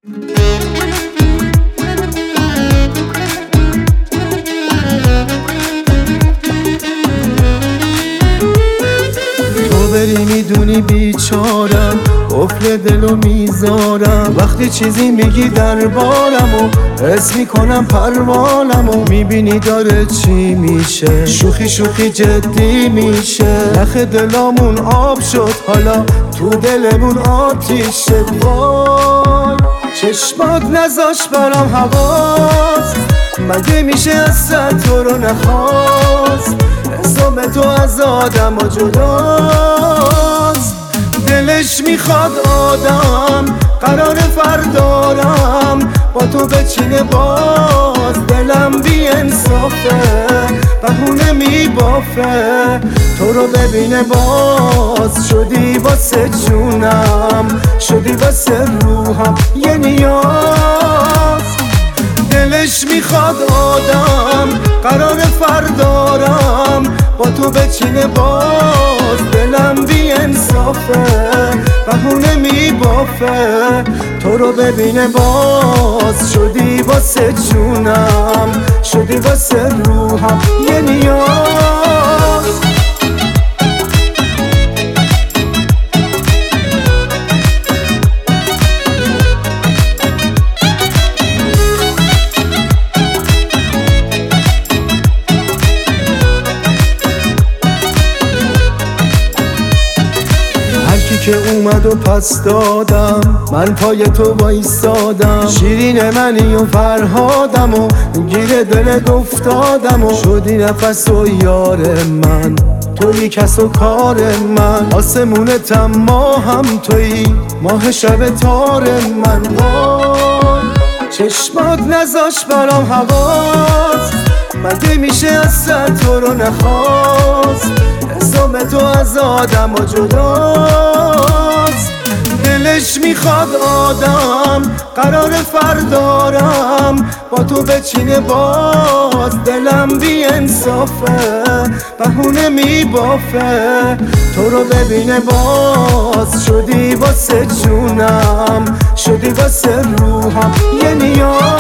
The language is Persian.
تو بری میدونی بیچارم، قفل دلو میذارم. وقتی چیزی میگی دربارم و حس میکنم پروانم و میبینی داره چی میشه، شوخی شوخی جدی میشه. نخ دلامون آب شد، حالا تو دلمون آتیشه. وای چشمات نذاش برام حواس، مگه میشه اصلا تو رو نخواست؟ حسام تو از آدم و جداست. دلش میخواد آدم قرار فردارم با تو بچینه، باز دلم بی انصافه بهونه میبافه. تو رو ببینه باز شدی واسه جونم، شدی واسه روحم یه نیاز. دلش میخواد آدم قرار فردارم با تو بچینه، باز دلم بی انصافه بهونه میبافه. تو رو ببینه باز شدی واسه جونم، شدی واسه روحم یه نیاز. که اومد و پس دادم، من پای تو وایسادم. شیرین منی و فرهادم و گیر دلت افتادم و شدی نفس و یار من، تویی کس و کار من. آسمونتم ماهم تویی، ماه شب تار من. وای چشمات نذاش برام حواس، مگه میشه اصلا تو رو نخواست؟ حسام تو از آدم و جداست. دلش میخواد آدم قرار فردارم با تو بچینه، باز دلم بی انصافه بهونه میبافه. تو رو ببینه باز شدی واسه جونم، شدی واسه روحم یه نیاز.